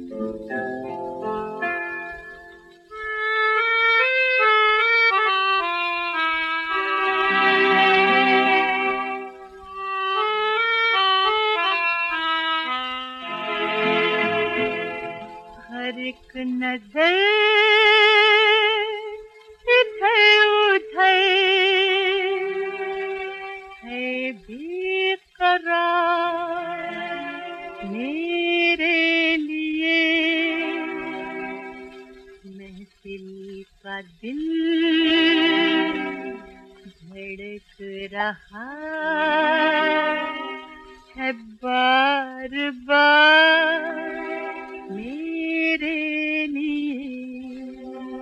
हर एक नजर इधर उधर है बेकरार मेरे लिए। महफिल का दिल धड़क रहा है बार बार मेरे लिए।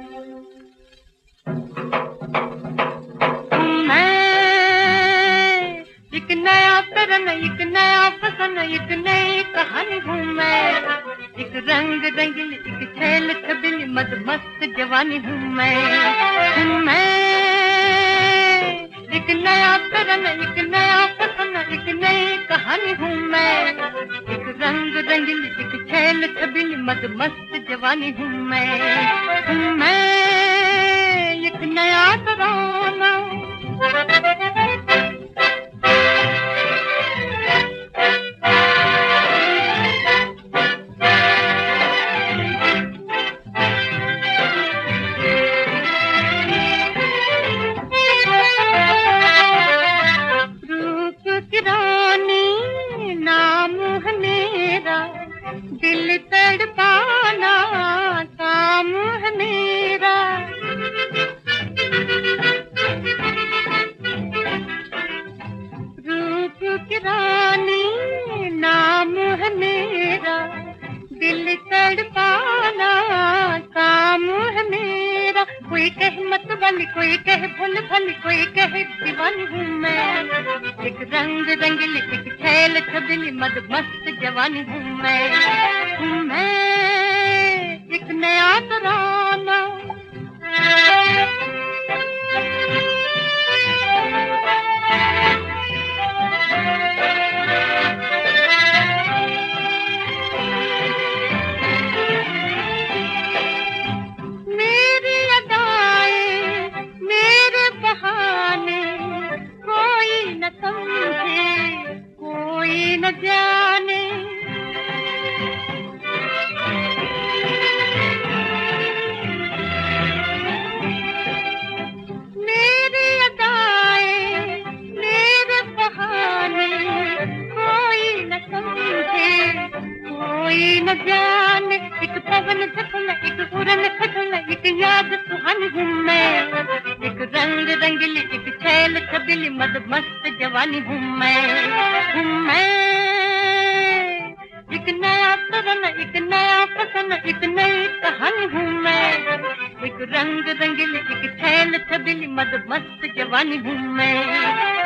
मैं एक नया तरन, एक नया फसन, एक नई कहानी हूँ मैं। एक रंग रंगीन, एक खेल छबिल मद मस्त जवानी हूँ मैं एक नया तरन, एक नया फसन, एक नई कहानी हूँ मैं। एक रंग रंगीन, एक खेल छबिल मद मस्त जवानी हूँ मैं एक नया तराना। रूप की रानी नाम है मेरा, दिल तड़पाना काम है मेरा। रूप की रानी नाम है मेरा, दिल तड़पाना काम है मेरा। कोई कहे मत वाली, कोई कहे भल भली, कोई कहे दीवानी हूँ मैं। एक रंग रंगीली, एक खेल छबिली मद मस्त जवानी हूँ मैं एक नया तराना। मेरी अदाएं, मेरे बहाने कोई न समझे, कोई न जाने। मेरी अदाएं, मेरे बहाने कोई न समझे, कोई न जाने। एक पवन झपला, एक उड़न खटला, एक याद सुहानी हूँ मैं। एक रंग रंगीली, एक खेल छबिली मद मस्त जवानी हूँ मैं एक नया तरन, एक नया फसन, एक नई कहानी हूँ मैं। एक रंग रंगीली, एक खेल छबिली मद मस्त जवानी हूँ मैं।